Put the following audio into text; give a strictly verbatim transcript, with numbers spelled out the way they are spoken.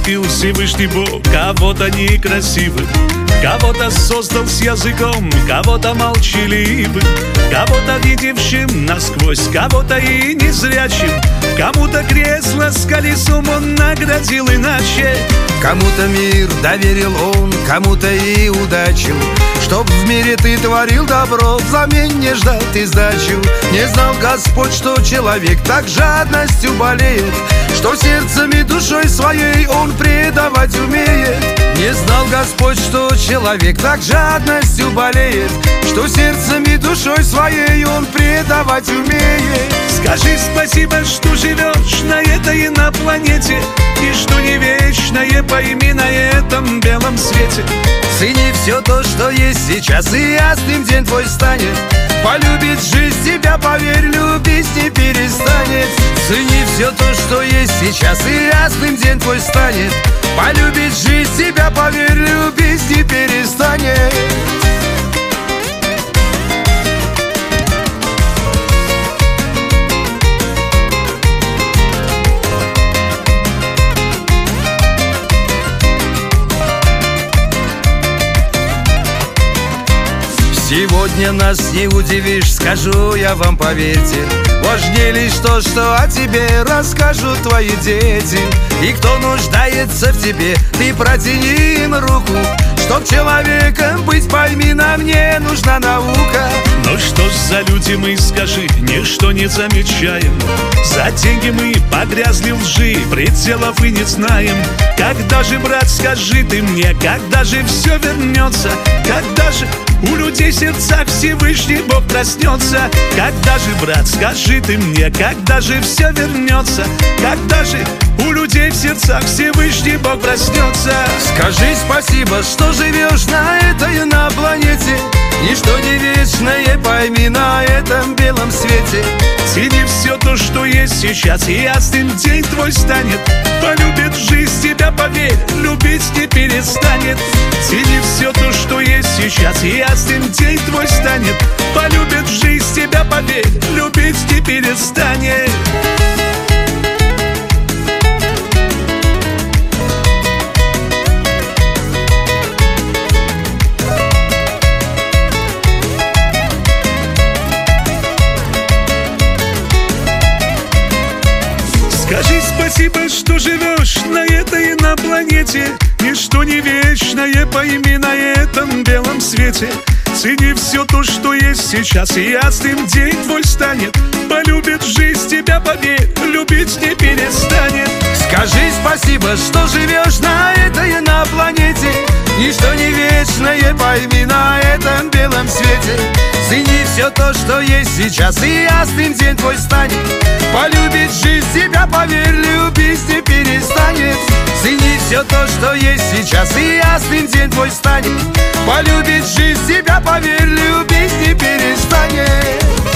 сотворил Всевышний Бог кого-то некрасивым, кого-то создал с языком, кого-то молчаливым, кого-то видевшим насквозь, кого-то и незрячим. Кому-то кресло с колесом он наградил иначе. Кому-то мир доверил он, кому-то и удачу. Чтоб в мире ты творил добро, взамен не ждал ты сдачу. Не знал Господь, что человек так жадностью болеет, что сердцем и душой своей он предавать умеет. Не знал Господь, что человек так жадностью болеет, что сердцем и душой своей он предавать умеет. Скажи спасибо, что живешь на этой инопланете, и что не вечное пойми на этом белом свете. Цени все то, что есть сейчас, и ясным день твой станет. Полюбит жизнь тебя, поверь, любить не перестанет. Цени все то, что есть сейчас, и ясным день твой станет. Полюбит жизнь тебя, поверь, любить не перестанет. Сегодня нас не удивишь, скажу я вам, поверьте. Важнее лишь то, что о тебе расскажут твои дети. И кто нуждается в тебе, ты протяни им руку. Чтоб человеком быть, пойми, нам не нужна наука. Ну что ж за люди мы, скажи, ничто не замечаем. За деньги мы погрязли в лжи, пределов и не знаем. Когда же, брат, скажи ты мне, когда же все вернется? Когда же у людей в сердцах Всевышний Бог проснется? Когда же, брат, скажи ты мне, когда же все вернется? Когда же у людей в сердцах Всевышний Бог проснется? Скажи спасибо, что живешь на этой инопланете. Ничто не вечное, пойми, на этом белом свете. Цени все то, что есть сейчас, и ясным день твой станет. Полюбит жизнь тебя, поверь, любить не перестанет. Цени все то, что есть сейчас, и ясным день твой станет. Полюбит жизнь тебя, поверь, любить не перестанет. Скажи спасибо, что живешь на этой инопланете. Ничто не вечное, пойми, на этом белом свете. Цени все то, что есть сейчас, и ясным день твой станет. Полюбит жизнь тебя, поверь, любить не перестанет. Скажи спасибо, что живешь на этой инопланете. Ничто не вечное, пойми, на этом белом свете. Цени все то, что есть сейчас, и ясным день твой станет. Полюбит жизнь тебя, поверь, любить не перестанет. Цени все то, что есть сейчас, и ясным день твой станет. Полюбит жизнь тебя, поверь, любить не перестанет.